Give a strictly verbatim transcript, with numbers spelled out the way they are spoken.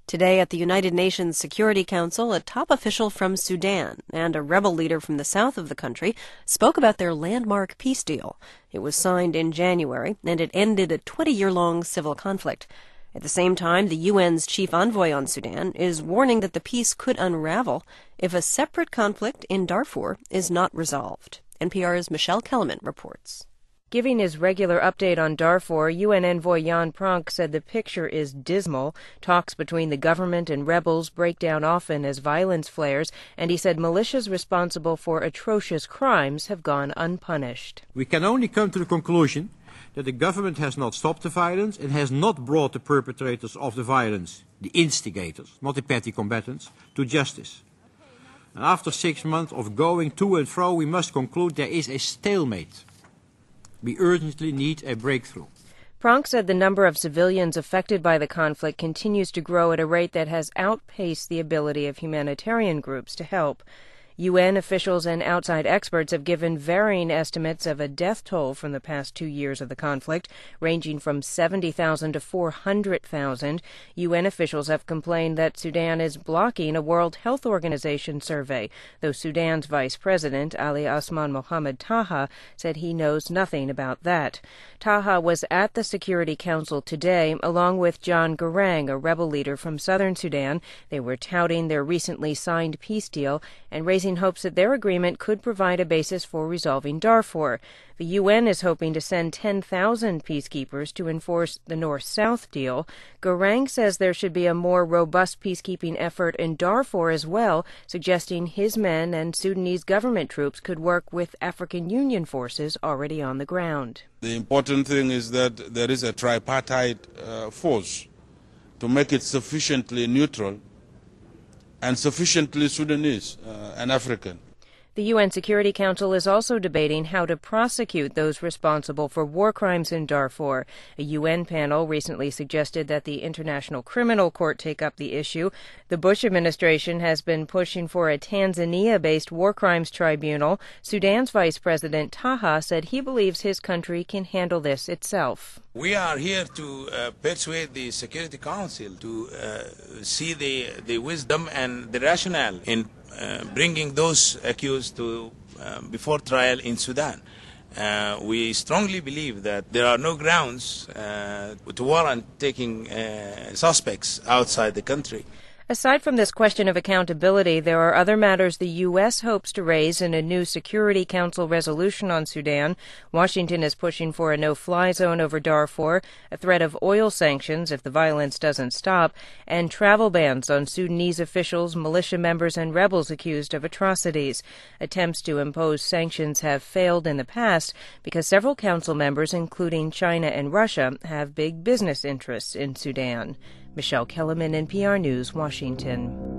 Today at the United Nations Security Council, a top official from Sudan and a rebel leader from the south of the country spoke about their landmark peace deal. It was signed in January, and it ended a twenty-year-long civil conflict. At the same time, the U N's chief envoy on Sudan is warning that the peace could unravel if a separate conflict in Darfur is not resolved. N P R's Michelle Kellerman reports. Giving his regular update on Darfur, U N envoy Jan Pronk said the picture is dismal. Talks between the government and rebels break down often as violence flares, and he said militias responsible for atrocious crimes have gone unpunished. We can only come to the conclusion that the government has not stopped the violence and has not brought the perpetrators of the violence, the instigators, not the petty combatants, to justice. And after six months of going to and fro, we must conclude there is a stalemate. We urgently need a breakthrough. Pronk said the number of civilians affected by the conflict continues to grow at a rate that has outpaced the ability of humanitarian groups to help. U N officials and outside experts have given varying estimates of a death toll from the past two years of the conflict, ranging from seventy thousand to four hundred thousand. U N officials have complained that Sudan is blocking a World Health Organization survey, though Sudan's Vice President, Ali Osman Mohamed Taha, said he knows nothing about that. Taha was at the Security Council today, along with John Garang, a rebel leader from southern Sudan. They were touting their recently signed peace deal and raising hopes that their agreement could provide a basis for resolving Darfur. The U N is hoping to send ten thousand peacekeepers to enforce the North-South deal. Garang says there should be a more robust peacekeeping effort in Darfur as well, suggesting his men and Sudanese government troops could work with African Union forces already on the ground. The important thing is that there is a tripartite uh, force to make it sufficiently neutral and sufficiently Sudanese uh, and African. The U N Security Council is also debating how to prosecute those responsible for war crimes in Darfur. A U N panel recently suggested that the International Criminal Court take up the issue. The Bush administration has been pushing for a Tanzania-based war crimes tribunal. Sudan's Vice President Taha said he believes his country can handle this itself. We are here to uh, persuade the Security Council to uh, see the, the wisdom and the rationale in uh, bringing those accused to uh, before trial in Sudan. Uh, we strongly believe that there are no grounds uh, to warrant taking uh, suspects outside the country. Aside from this question of accountability, there are other matters the U S hopes to raise in a new Security Council resolution on Sudan. Washington is pushing for a no-fly zone over Darfur, a threat of oil sanctions if the violence doesn't stop, and travel bans on Sudanese officials, militia members, and rebels accused of atrocities. Attempts to impose sanctions have failed in the past because several council members, including China and Russia, have big business interests in Sudan. Michelle Kellerman, N P R News, Washington.